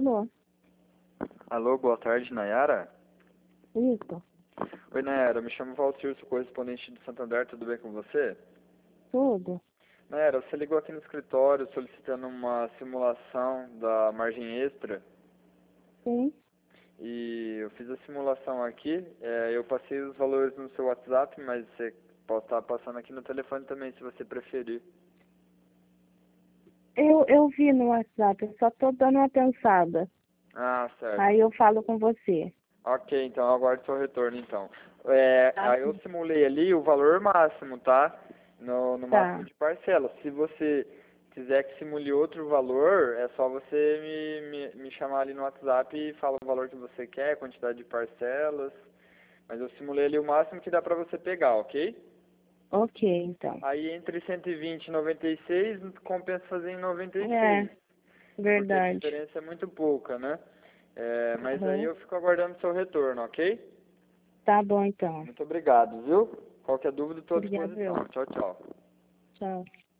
Alô? Alô, boa tarde, Nayara? Isso, Oi, Nayara, me chamo Valtir, sou correspondente do Santander, tudo bem com você? tudo? Nayara, você ligou aqui no escritório solicitando uma simulação da margem extra Sim. e eu fiz a simulação aqui, eu passei os valores no seu WhatsApp, mas você pode estar passando aqui no telefone também, se você preferir. Eu vi no WhatsApp, eu só tô dando uma pensada. Ah, certo. Aí eu falo com você. Ok, então aguardo seu retorno, então. Tá, Aí eu simulei ali o valor máximo, tá? No máximo tá. de parcelas. Se você quiser que simule outro valor, é só você me chamar ali no WhatsApp e falar o valor que você quer, quantidade de parcelas. Mas eu simulei ali o máximo que dá pra você pegar, ok? Ok, então. Aí entre 120 e 96, compensa fazer em É, 96, porque a verdade. diferença é muito pouca, né? Mas aí Uhum. eu fico aguardando seu retorno, ok? Tá bom, então. Muito obrigado, viu? Qualquer dúvida, estou à Obrigada, disposição. eu. Tchau, tchau. Tchau.